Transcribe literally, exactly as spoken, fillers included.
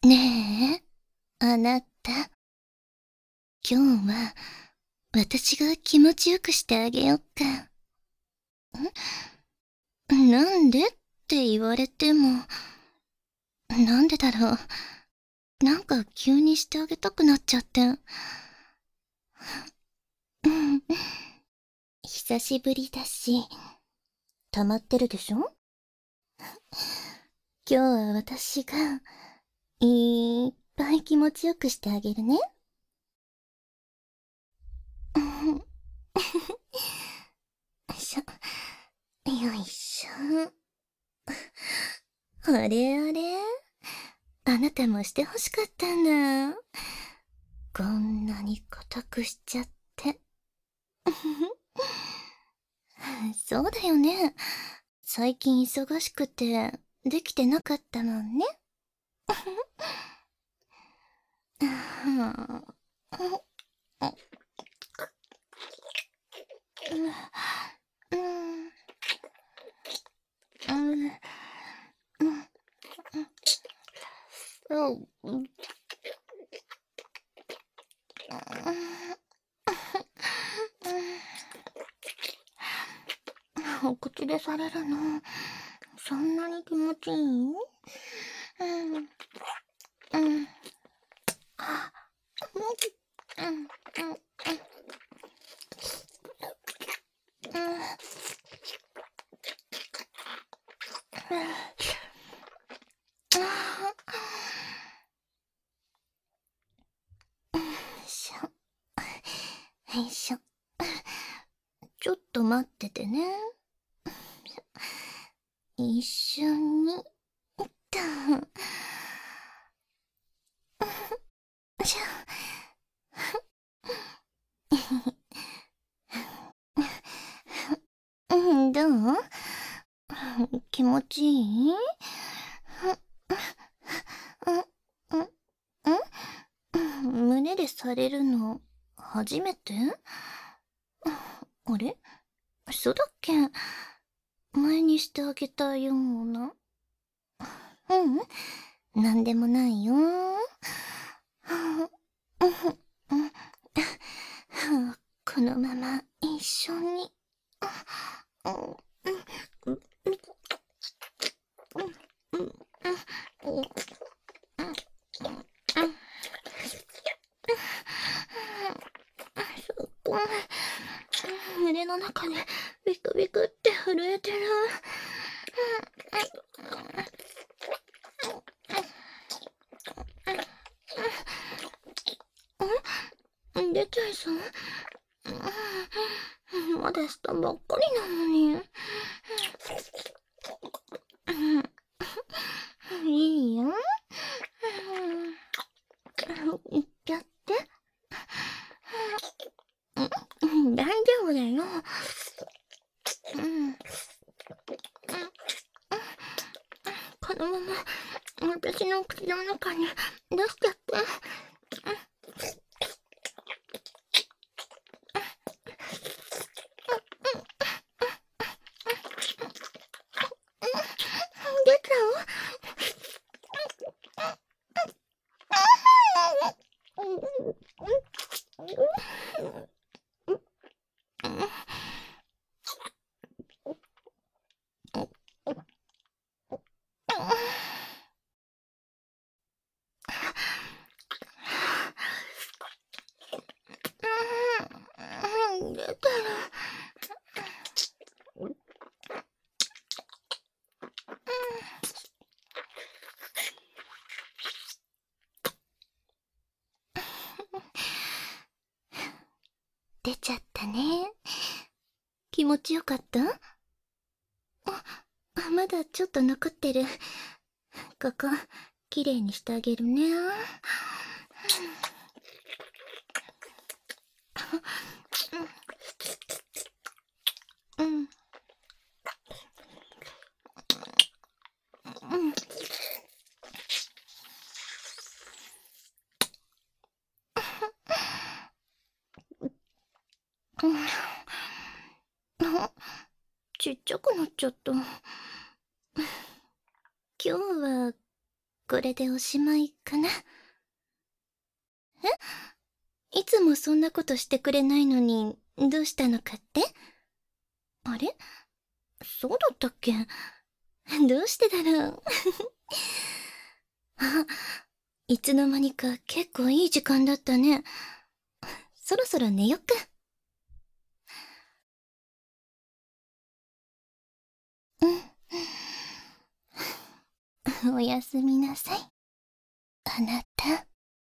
ねえ、あなた。今日は、私が気持ちよくしてあげよっか。んなんでって言われても、なんでだろう。なんか急にしてあげたくなっちゃって。うん。久しぶりだし、溜まってるでしょ？今日は私が、いっぱい気持ちよくしてあげるね。よいしょ。よいしょ。あれあれ、あなたもしてほしかったんだ。こんなに硬くしちゃって。そうだよね。最近忙しくて、できてなかったもんね。うん、うん、うん、お口でされるの、そんなに気持ちいい？うん、うん、うん、うん、うん、うん、しょ、よいしょ。ちょっと待っててね。一緒に、と、しょ、うん、どう？気持ちいい？うん、うん、うん、胸でされるの、初めて？あれ？そうだっけ？前にしてあげたような。うん、なんでもないよ。このまま一緒に。胸の中でビクビクって震えてる。出ちゃいそう？まだしたばっかりなのに。いいよ。いっちゃって。大丈夫だよ。うん。このまま私の口の中に出しちゃって。出ちゃう？出てる。出ちゃったね。気持ちよかった？あ、まだちょっと残ってる。ここ、きれいにしてあげるね。うん。うん。ちっちゃくなっちゃった。今日は、 これでおしまいかな。え、いつもそんなことしてくれないのに、どうしたのかって？あれ、そうだったっけ？どうしてだろう。あ、いつの間にか結構いい時間だったね。そろそろ寝よっか。うん。おやすみなさい。あな